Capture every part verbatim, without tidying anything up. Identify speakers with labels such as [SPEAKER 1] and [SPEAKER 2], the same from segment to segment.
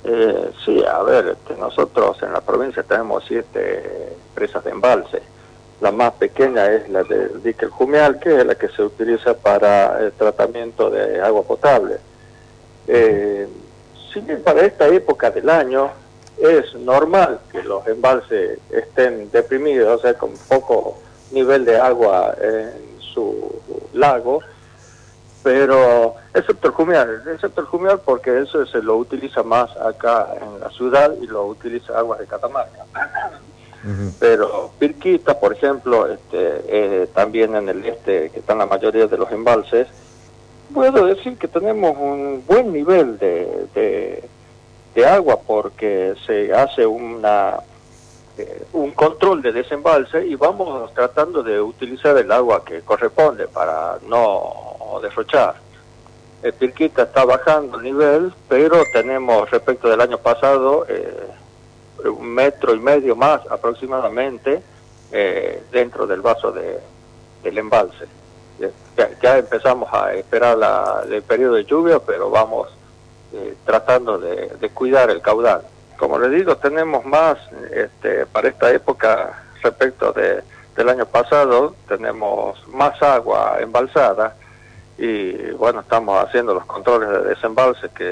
[SPEAKER 1] Eh, sí, a ver, este, nosotros en la provincia tenemos siete presas de embalse. La más pequeña es la del dique El Jumial, que es la que se utiliza para el tratamiento de agua potable. Eh, si bien para esta época del año es normal que los embalses estén deprimidos, o sea, con poco nivel de agua en su lago, pero excepto el Jumial, excepto el Jumial porque eso se lo utiliza más acá en la ciudad y lo utiliza aguas de Catamarca. Uh-huh. Pero Pirquita, por ejemplo, este, eh, también en el este, que están la mayoría de los embalses, puedo decir que tenemos un buen nivel de, de, de agua porque se hace una eh, un control de desembalse y vamos tratando de utilizar el agua que corresponde para no derrochar. El Pirquita está bajando el nivel, pero tenemos respecto del año pasado eh, un metro y medio más aproximadamente eh, dentro del vaso de, del embalse. Ya, ya empezamos a esperar la, el periodo de lluvia, pero vamos eh, tratando de, de cuidar el caudal. Como les digo, tenemos más este, para esta época respecto de, del año pasado, tenemos más agua embalsada y bueno, estamos haciendo los controles de desembalse que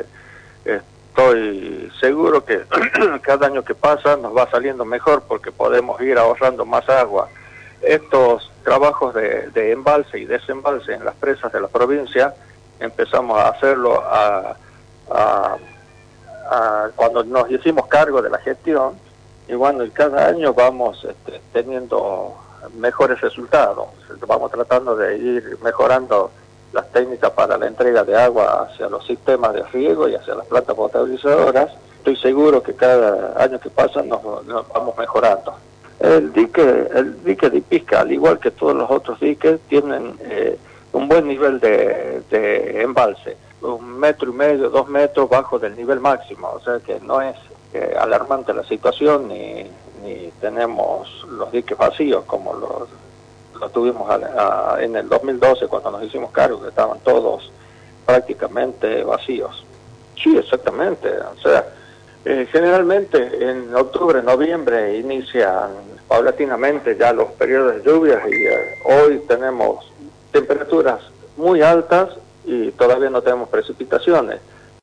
[SPEAKER 1] estoy seguro que cada año que pasa nos va saliendo mejor porque podemos ir ahorrando más agua. Estos trabajos de, de embalse y desembalse en las presas de la provincia empezamos a hacerlo a, a, a, cuando nos hicimos cargo de la gestión y bueno, y cada año vamos este, teniendo mejores resultados, vamos tratando de ir mejorando las técnicas para la entrega de agua hacia los sistemas de riego y hacia las plantas potabilizadoras. Estoy seguro que cada año que pasa nos, nos vamos mejorando. El dique, el dique de Ipisca, al igual que todos los otros diques, tienen eh, un buen nivel de, de embalse, un metro y medio, dos metros bajo del nivel máximo, o sea que no es eh, alarmante la situación ni, ni tenemos los diques vacíos como los, los tuvimos a, a, en el dos mil doce cuando nos hicimos cargo, que estaban todos prácticamente vacíos. Sí, exactamente, o sea, Eh, generalmente en octubre, noviembre inician paulatinamente ya los periodos de lluvias y eh, hoy tenemos temperaturas muy altas y todavía no tenemos precipitaciones.